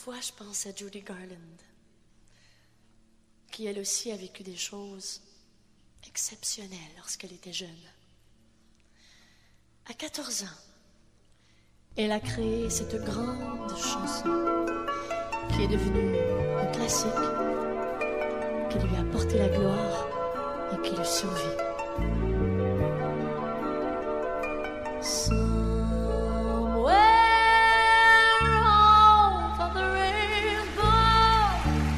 fois, je pense à Judy Garland, qui elle aussi a vécu des choses exceptionnelles lorsqu'elle était jeune. À 14 ans, elle a créé cette grande chanson qui est devenue un classique, qui lui a porté la gloire et qui lui survit. Somewhere over the rainbow,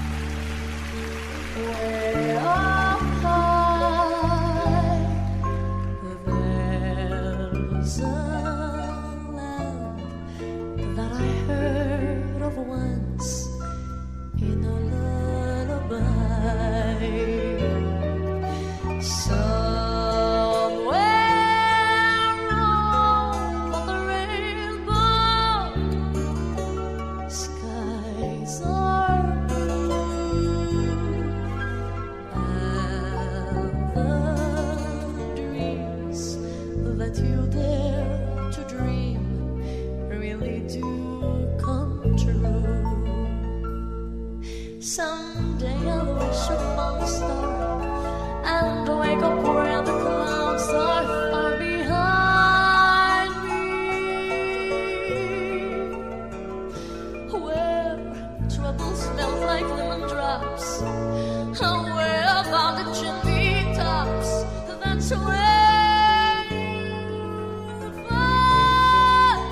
way up high, there's a land that I heard of once in a lullaby. Someday I'll wish upon a star and wake up where the clouds are far behind me, where trouble smells like lemon drops, away above the chimney tops. That's where you'll find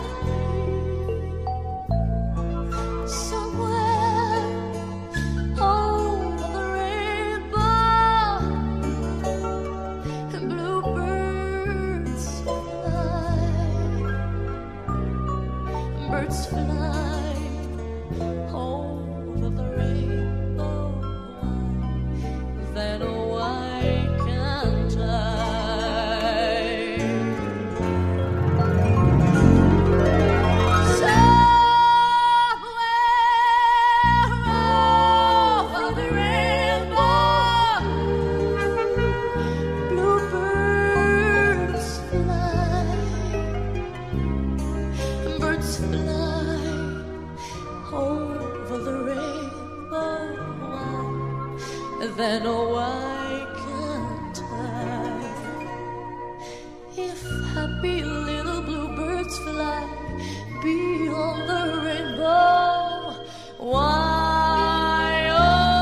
me, somewhere over the rainbow. Bluebirds birds fly over the rainbow. Then why can't I? Somewhere over the rainbow, bluebirds fly, birds fly over the rainbow. Then why can't I? If happy little bluebirds fly beyond the rainbow, why, oh,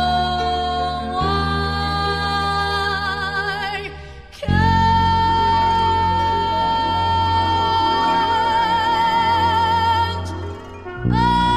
why can't I?